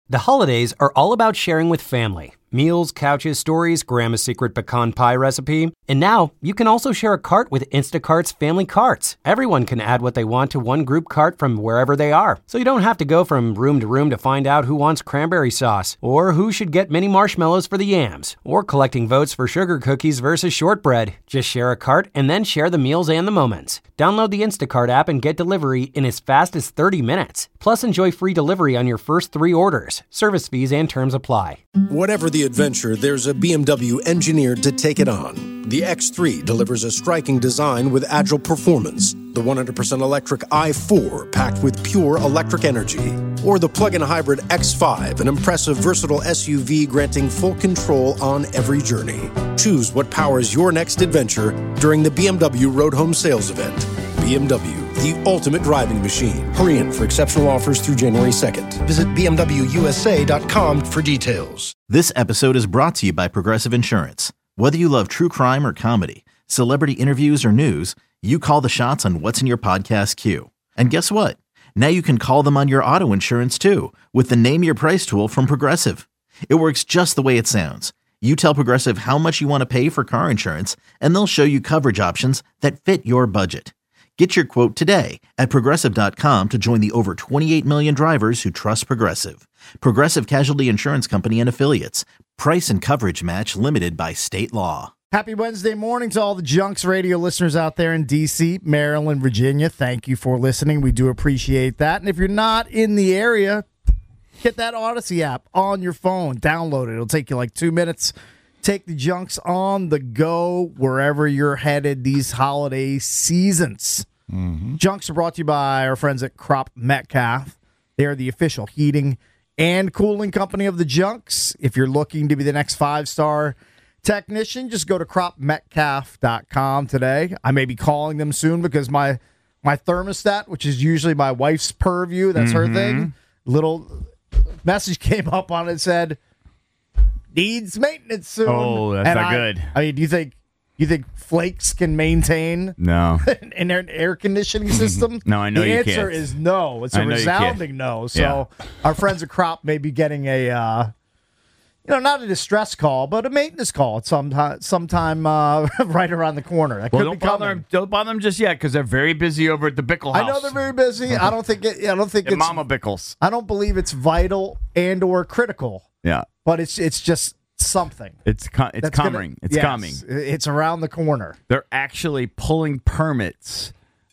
The holidays are all about sharing with family. Meals, couches, stories, Grandma's secret pecan pie recipe. And now, you can also share a cart with Instacart's Family Carts. Everyone can add what they want to one group cart from wherever they are. So you don't have to go from room to find out who wants cranberry sauce, or who should get mini marshmallows for the yams, or collecting votes for sugar cookies versus shortbread. Just share a cart and then share the meals and the moments. Download the Instacart app and get delivery in as fast as 30 minutes. Plus, enjoy free delivery on your first 3 orders. Service fees and terms apply. Whatever the adventure, there's a BMW engineered to take it on. The X3 delivers a striking design with agile performance. The 100% electric i4 packed with pure electric energy. Or the plug-in hybrid X5, an impressive versatile SUV granting full control on every journey. Choose what powers your next adventure during the BMW Road Home Sales Event. BMW, the ultimate driving machine. Hurry in for exceptional offers through January 2nd. Visit BMWUSA.com for details. This episode is brought to you by Progressive Insurance. Whether you love true crime or comedy, celebrity interviews or news, you call the shots on what's in your podcast queue. And guess what? Now you can call them on your auto insurance too with the Name Your Price tool from Progressive. It works just the way it sounds. You tell Progressive how much you want to pay for car insurance, and they'll show you coverage options that fit your budget. Get your quote today at Progressive.com to join the over 28 million drivers who trust Progressive. Progressive Casualty Insurance Company and Affiliates. Price and coverage match limited by state law. Happy Wednesday morning to all the Junks radio listeners out there in D.C., Maryland, Virginia. Thank you for listening. We do appreciate that. And if you're not in the area, get that Odyssey app on your phone. Download it. It'll take you like 2 minutes. Take the Junks on the go wherever you're headed these holiday seasons. Mm-hmm. Junks are brought to you by our friends at Crop Metcalf. They are the official heating and cooling company of the Junks. If you're looking to be the next 5-star technician, just go to cropmetcalf.com today. I may be calling them soon because my thermostat, which is usually my wife's purview, that's her thing, little message came up on it and said, needs maintenance soon. Oh, that's not good. I mean, do you think Flakes can maintain no an air conditioning system? No, I know you can't. The answer is no. It's a resounding no. So our friends at Crop may be getting a, not a distress call, but a maintenance call sometime right around the corner. That could be coming. Don't bother them just yet because they're very busy over at the Bickle house. I know they're very busy. I don't think it's Mama Bickles. I don't believe it's vital and or critical. Yeah, but it's just something. It's coming. It's coming. It's around the corner. They're actually pulling permits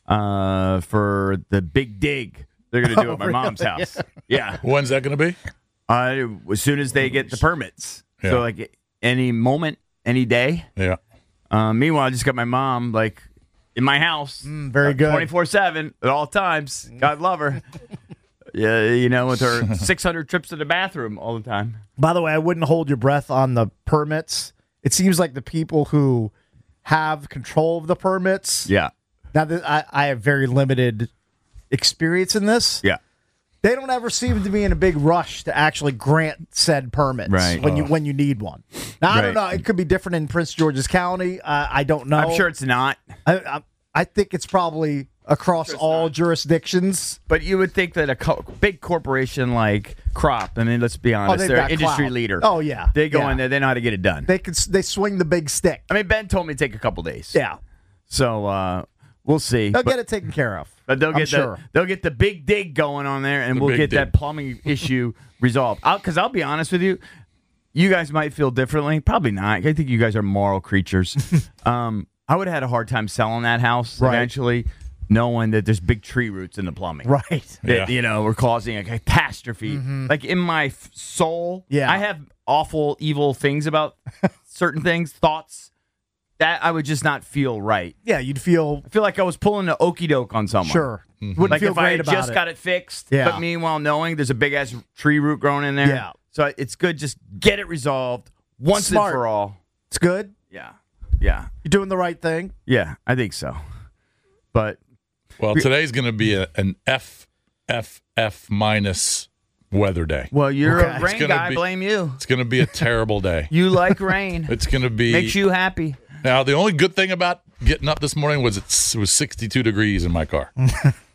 for the big dig they're going to do at my mom's house. Yeah. When's that going to be? As soon as they get the permits. Yeah. So like any moment, any day. Yeah. Meanwhile, I just got my mom like in my house. Very good. 24/7 at all times. God love her. Yeah, with her 600 trips to the bathroom all the time. By the way, I wouldn't hold your breath on the permits. It seems like the people who have control of the permits. Yeah. Now that I have very limited experience in this. Yeah. They don't ever seem to be in a big rush to actually grant said permits when you need one. Now, I don't know. It could be different in Prince George's County. I don't know. I'm sure it's not. I think it's probably across all jurisdictions. But you would think that a big corporation like Crop, I mean, let's be honest, they're an industry leader. Oh, yeah. They go in there, they know how to get it done. They swing the big stick. I mean, Ben told me to take a couple days. Yeah. So we'll see. They'll get it taken care of. But they'll get the big dig going on there, and we'll get that plumbing issue resolved. Because I'll be honest with you, you guys might feel differently. Probably not. I think you guys are moral creatures. I would have had a hard time selling that house eventually, knowing that there's big tree roots in the plumbing. Right. That, we're causing a catastrophe. Mm-hmm. Like in my soul, I have awful, evil things about certain things, thoughts. That I would just not feel right. Yeah, I feel like I was pulling an okey doke on someone. Sure. Mm-hmm. Like if I had just got it fixed, but meanwhile knowing there's a big ass tree root growing in there. Yeah. So it's good just get it resolved once and for all. It's good. Yeah. Yeah. You're doing the right thing. Yeah, I think so. But today's going to be an FFF minus weather day. Well, you're a rain guy. Blame you. It's going to be a terrible day. You like rain. It's going to be makes you happy. Now, the only good thing about getting up this morning was it was 62 degrees in my car.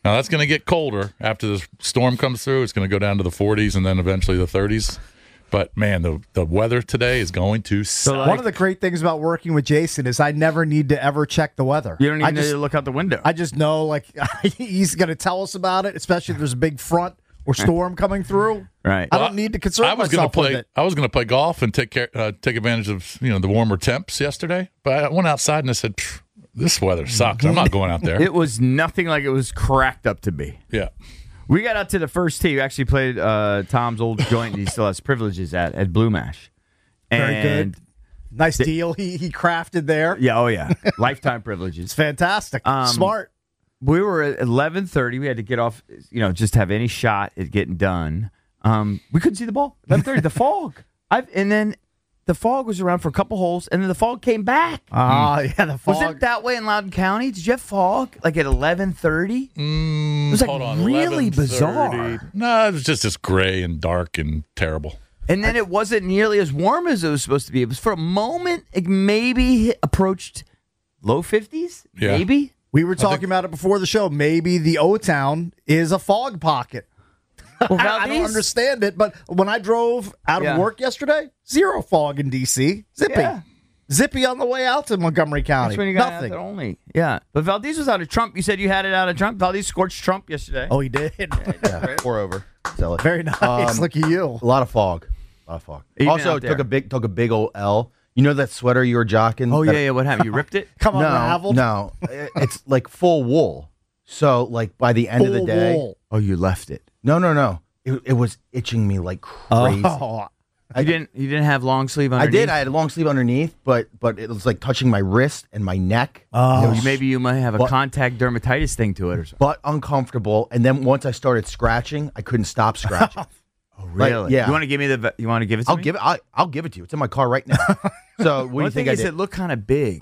Now that's going to get colder after the storm comes through. It's going to go down to the 40s and then eventually the 30s. But, man, the weather today is going to suck. One of the great things about working with Jason is I never need to ever check the weather. You don't even need to look out the window. I just know, like, he's going to tell us about it, especially if there's a big front or storm coming through. Right. I don't need to concern myself with it. I was going to play golf and take advantage of the warmer temps yesterday. But I went outside and I said, this weather sucks. I'm not going out there. It was nothing like it was cracked up to be. Yeah. We got out to the first tee. We actually played Tom's old joint he still has privileges at Blue Mash. Very good. Nice deal he crafted there. Yeah, oh yeah. Lifetime privileges. It's fantastic. Smart. We were at 11:30. We had to get off, just have any shot at getting done. We couldn't see the ball. 11:30, the fog. And then the fog was around for a couple holes, and then the fog came back. Yeah, the fog. Was it that way in Loudoun County? Did you have fog like at 11:30? It was like really bizarre. No, it was just this gray and dark and terrible. And then it wasn't nearly as warm as it was supposed to be. It was for a moment, it maybe approached low 50s, Yeah. maybe. We were talking about it before the show. Maybe the O-Town is a fog pocket. Well, I don't understand it, but when I drove out of work yesterday, zero fog in D.C. Zippy. Yeah. Zippy on the way out to Montgomery County. That's when you got Nothing. out there only. Yeah. But Valdez was out of Trump. You said you had it out of Trump. Valdez scorched Trump yesterday. Oh, he did? Pour over. Sell it. Very nice. Look at you. A lot of fog. Even Also, out there. took a big old L. You know that sweater you were jocking? Oh, That- yeah. What happened? You ripped it? Come on, Ravel. No, it's like full wool. So, like by the end of the day, Wool. Oh, you left it. no, it was itching me like crazy. Oh, You didn't have long sleeve underneath? I did. I had a long sleeve underneath, but it was like touching my wrist and my neck. Maybe you might have a contact dermatitis thing to it or something. But uncomfortable. And then once I started scratching, I couldn't stop scratching. Oh, really? yeah. You want to give me You want to give it to me? I'll give it to you. It's in my car right now. So what do One you thing think I is did? it looked kind of big.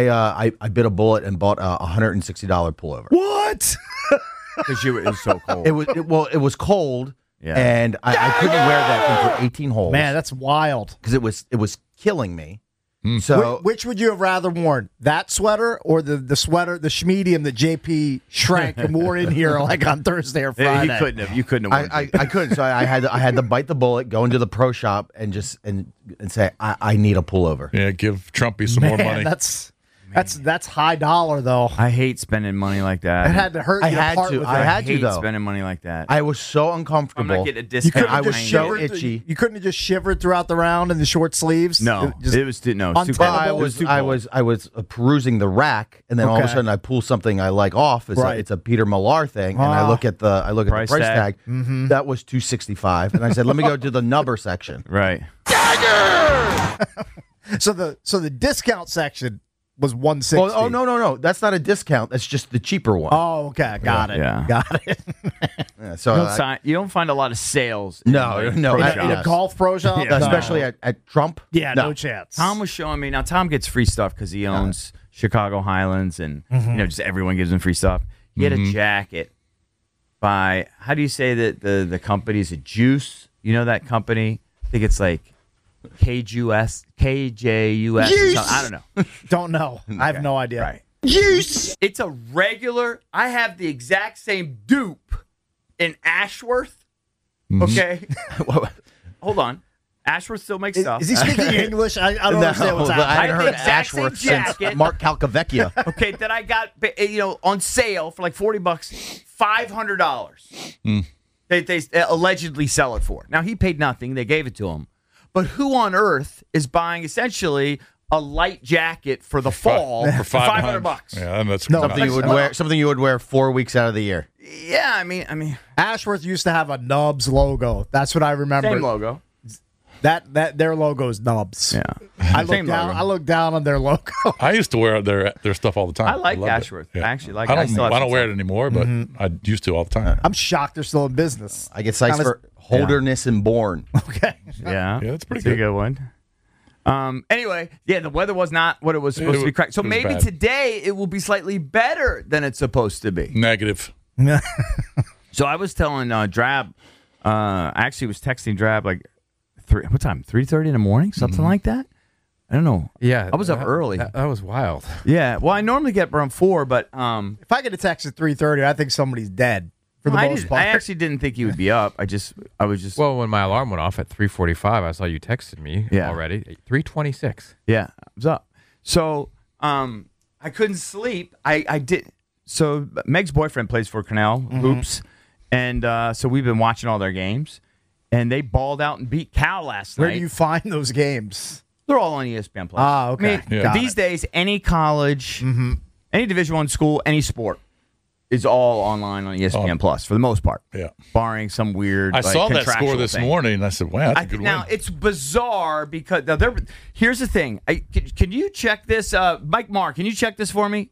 I bit a bullet and bought a $160 pullover. what? Because it was so cold. It was cold, Yeah. and I couldn't wear that thing for 18 holes. Man, that's wild. because it was killing me. So Which would you have rather worn? That sweater or the sweater, the schmedium that JP shrank and wore in here like on Thursday or Yeah, Friday? you couldn't have. I couldn't. So I had to bite the bullet, go into the pro shop, and just and say I need a pullover. Yeah, give Trumpy some more money. That's high dollar though. I hate spending money like that. It had to hurt I you had part to. with I it. had to hate though. spending money like that. I was so I'm uncomfortable. not getting a You discount. couldn't I have was just so shivered. itchy. You couldn't have just shivered throughout the round in the short sleeves. No, Just it was too Well, untenable. I was perusing the rack, and then all of a Okay. sudden I pull something I like off. Right. It's a Peter Millar thing, and I look at the Price price tag. tag. That was $265, and I said, "Let me go to the nubber section." right. So the discount section was $160. Well, oh no, that's not a discount. That's just the cheaper one. Oh, okay, got it. Yeah. Got it. Yeah, so You don't find a lot of sales. No, in no, pro I- shops. In a golf pro shop, Yeah. especially at Trump. yeah, no chance. Tom was showing me. Now Tom gets free stuff because he owns Chicago Highlands, and just everyone gives him free stuff. He had a jacket by, how do you say that the company's a Juice? You know that company? I think it's like KJUS. Or something. I don't know. Don't know. I have no idea. Right. It's a regular. I have the exact same dupe in Ashworth. Okay. Hold on. Ashworth still makes stuff. Is he speaking English? I don't understand what's I happening. haven't I heard had the exact Ashworth same since jacket. Mark Calcavecchia. Okay, that I got on sale for like $40, $500. They allegedly sell it for. Now he paid nothing; they gave it to him. But who on earth is buying essentially a light jacket for the fall for $500? Yeah, and that's No, Something you would wear. Something you would wear 4 weeks out of the year. Yeah, I mean, Ashworth used to have a Nubs logo. That's what I remember. same logo. That their logo is Nubs. Yeah, I Same look down. logo. I look down on their logo. I used to wear their stuff all the time. I like loved it. Ashworth. I actually like I it. I don't, still have I don't some wear stuff. it anymore, but I used to all the time. I'm shocked they're still in business. I get sites Kinda- for Holderness and Born. Okay. Yeah, Yeah, that's pretty a good. good one. Anyway, yeah, the weather was not what it was supposed to be. Correct. So it was maybe bad. today it will be slightly better than it's supposed to be. Negative. So I was telling Drab, I actually was texting Drab like 3:30 in the morning, something like that. I don't know. Yeah, I was up early. That was wild. Yeah. Well, I normally get up around 4, but If I get a text at 3:30, I think somebody's dead for the most part. I actually didn't think you would be up. I was just. Well, when my alarm went off at 3:45, I saw you texted me already. 3:26. Yeah, I was up. So I couldn't sleep. I did. So Meg's boyfriend plays for Cornell hoops, and so we've been watching all their games, and they balled out and beat Cal last night. Where do you find those games? They're all on ESPN Plus. Ah, okay. I mean, Got these it. days, any college, any Division I school, any sport is all online on ESPN Plus for the most part. Yeah. Barring some weird. I saw that contractual score this thing. morning, and I said, wow, that's a good Now win. it's bizarre because here's the thing. Can you check this, Mike Marr? Can you check this for me?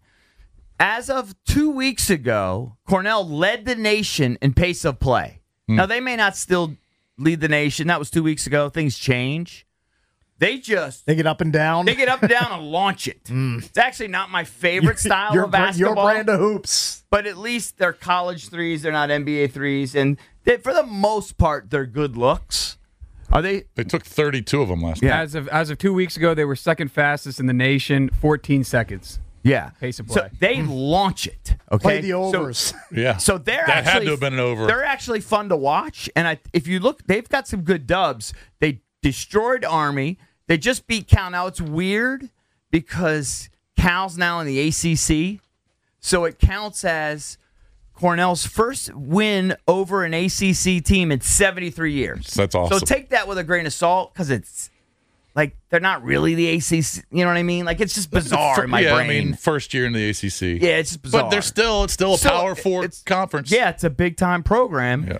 As of 2 weeks ago, Cornell led the nation in pace of play. Now they may not still lead the nation. That was 2 weeks ago. Things change. They get up and down. They get up and down and launch it. It's actually not my favorite style of basketball. Your brand of hoops. But at least they're college threes. They're not NBA threes. And for the most part, they're good looks. Are they? They took 32 of them last night. As of 2 weeks ago, they were second fastest in the nation, 14 seconds. Yeah. Pace of play. So they launch it. Okay. Play the overs. Yeah. So they're that actually, had to have been an over. They're actually fun to watch. And if you look, they've got some good dubs. They destroyed Army. They just beat Cal. Now, it's weird because Cal's now in the ACC, so it counts as Cornell's first win over an ACC team in 73 years. That's awesome. So take that with a grain of salt because it's like they're not really the ACC. You know what I mean? Like, it's just bizarre in my brain. I mean, first year in the ACC. Yeah, it's just bizarre. But it's still a Power Four conference. Yeah, it's a big-time program. Yeah.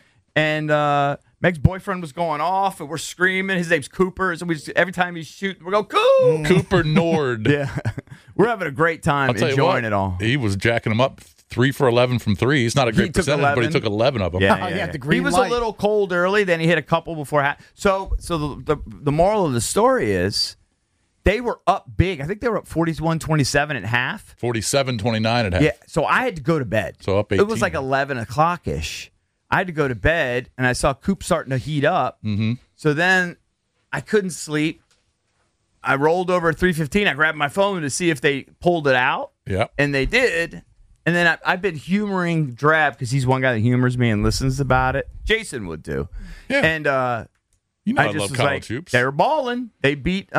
And Meg's boyfriend was going off, and we're screaming. His name's Cooper. So every time he's shooting, we go, Coop! Cooper Nord. Yeah. We're having a great time enjoying it all. He was jacking them up 3 for 11 from 3. He's not a great percentage, but he took 11 of them. Yeah. The he was light. a little cold early, then he hit a couple before half. So the moral of the story is they were up big. I think they were up 41-27 at half. 47-29 at half. Yeah, so I had to go to bed. So up 18. It was like 11 o'clock-ish. I had to go to bed, and I saw Coop starting to heat up. Mm-hmm. So then I couldn't sleep. I rolled over at 3:15. I grabbed my phone to see if they pulled it out. Yeah. And they did. And then I've been humoring Drab because he's one guy that humors me and listens about it. Jason would do. Yeah. And You know I just love was college like, hoops. they were balling. They beat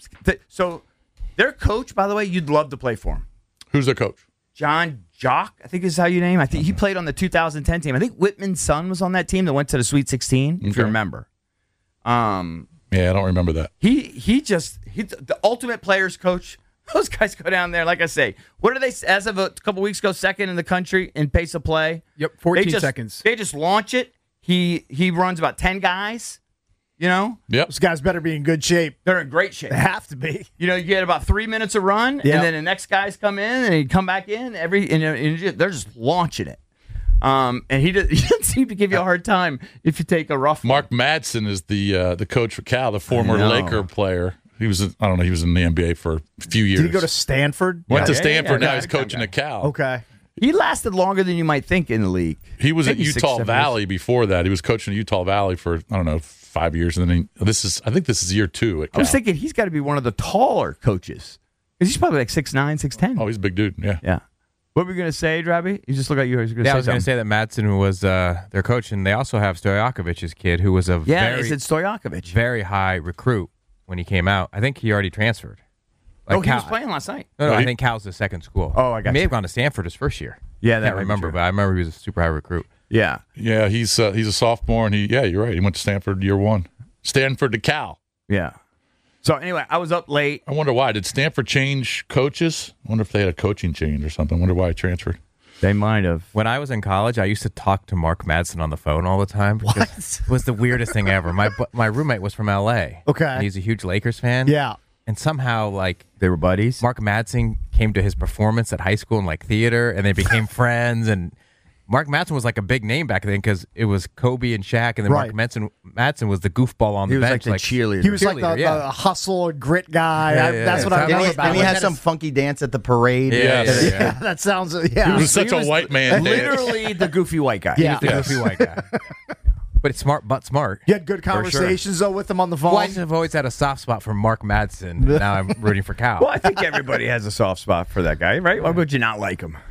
so their coach, by the way, you'd love to play for him. Who's their coach? John Jock, I think is how you name him. I think he played on the 2010 team. I think Whitman's son was on that team that went to the Sweet 16, if you remember. Yeah, I don't remember that. He's the ultimate players coach. Those guys go down there, like I say. What are they, as of a couple weeks ago, second in the country in pace of play? Yep, 14 seconds. They just launch it. He runs about 10 guys, you know? Yep. Those guys better be in good shape. They're in great shape. They have to be. You know, you get about 3 minutes of run, Yep. and then the next guys come in, and he come back in. And they're just launching it. And he doesn't seem to give you a hard time if you take a rough one. Mark Madsen is the coach for Cal, the former Laker player. He was in the NBA for a few years. Did he go to Stanford? Went to Stanford. yeah. Now he's coaching at Cal. Okay. He lasted longer than you might think in the league. He was at Maybe 6, Utah 7 Valley before that. He was coaching at Utah Valley for 5 years, and then I think this is year 2 at Cal. I was thinking he's got to be one of the taller coaches. Because he's probably like 6'9", 6'10". Oh, he's a big dude. Yeah. Yeah. What were we going to say, Drabby? You just look like you were going to say I was going something. to say that Madsen was their coach, and they also have Stojakovic's kid, who was a is it Stojakovic? very high recruit when he came out. I think he already transferred. He Cal- was playing last night. No, Oh, I he- think Cal's the second school. Oh, I got He may you. have gone to Stanford his first year. Yeah, that I can't might be remember, true. but I remember he was a super high recruit. Yeah. Yeah, he's a sophomore, and you're right. He went to Stanford year 1. Stanford to Cal. Yeah. So anyway, I was up late. I wonder why. Did Stanford change coaches? I wonder if they had a coaching change or something. I wonder why he transferred. They might have. When I was in college, I used to talk to Mark Madsen on the phone all the time. It was the weirdest thing ever. My roommate was from L.A. Okay. And he's a huge Lakers fan. Yeah. And somehow, They were buddies. Mark Madsen came to his performance at high school in theater, and they became friends. And Mark Madsen was like a big name back then because it was Kobe and Shaq, and then Right. Mark Madsen was the goofball on He the was bench. like the cheerleader. He was like Cheerleader, the yeah. hustle and grit guy. Yeah, That's what I yeah. remember And about he him. has some funky dance at the parade. Yeah. Yeah, that sounds. He Yeah. was such a white man. dance. Literally the goofy white guy. Yeah. The Yes. goofy white guy. But it's smart, but smart. You had good conversations, though, with him on the phone? Well, I just have always had a soft spot for Mark Madsen. And now I'm rooting for Cal. Well, I think everybody has a soft spot for that guy, right? Why would you not like him?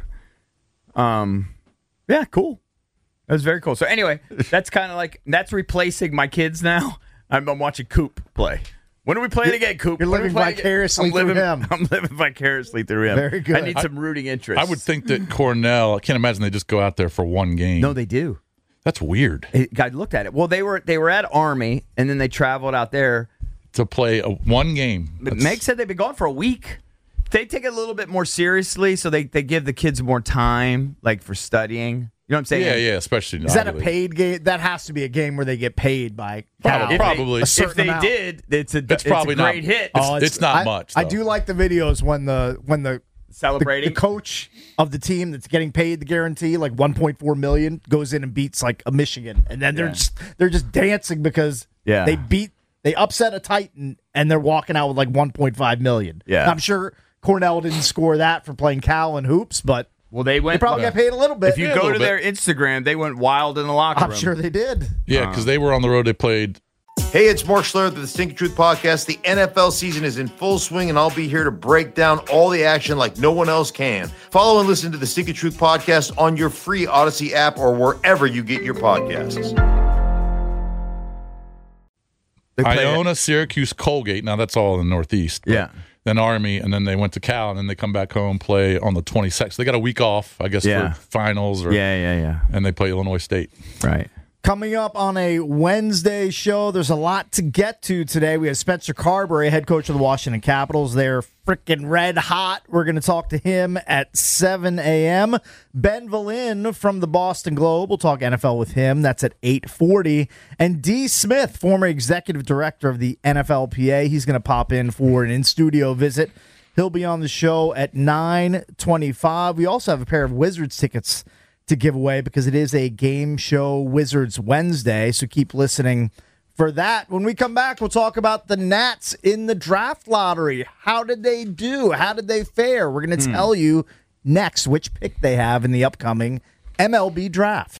Yeah, cool. That was very cool. So anyway, that's kind of like, that's replacing my kids now. I'm watching Coop play. When are we playing again, Coop? You're living vicariously through him. I'm living vicariously through him. Very good. I need some rooting interest. I would think that Cornell, I can't imagine they just go out there for one game. No, they do. That's weird. I looked at it. Well, they were at Army, and then they traveled out there. To play one game. Meg said they've been gone for a week. They take it a little bit more seriously, so they give the kids more time, like for studying. You know what I'm saying? Yeah, especially in Is that a Ivy League. paid game? That has to be a game where they get paid by Probably. Cal. Probably. If they did, it's a great not, hit. It's not much. I do like the videos when the Celebrating. the coach of the team that's getting paid the guarantee, like $1.4 million, goes in and beats like a Michigan, and then they're just dancing because they upset a Titan and they're walking out with like $1.5 million. Yeah. I'm sure Cornell didn't score that for playing Cal and hoops, but Well, they probably got paid a little bit. If you go to their Instagram, they went wild in the locker room. I'm sure they did. Yeah, because they were on the road. They played. Hey, it's Mark Schlereth of the Stinking Truth Podcast. The NFL season is in full swing, and I'll be here to break down all the action like no one else can. Follow and listen to the Stinking Truth Podcast on your free Odyssey app or wherever you get your podcasts. Iona, Syracuse, Colgate. Now, that's all in the Northeast. Yeah. Then Army, and then they went to Cal, and then they come back home, play on the 22nd. So they got a week off, I guess, for finals. And they play Illinois State. Right. Coming up on a Wednesday show, there's a lot to get to today. We have Spencer Carberry, head coach of the Washington Capitals. They're freaking red hot. We're going to talk to him at 7 a.m. Ben Valin from the Boston Globe. We'll talk NFL with him. That's at 8:40. And D. Smith, former executive director of the NFLPA. He's going to pop in for an in-studio visit. He'll be on the show at 9:25. We also have a pair of Wizards tickets to give away because it is a game show Wizards Wednesday, so keep listening for that. When we come back, we'll talk about the Nats in the draft lottery. How did they do? How did they fare? We're going to tell you next which pick they have in the upcoming MLB draft.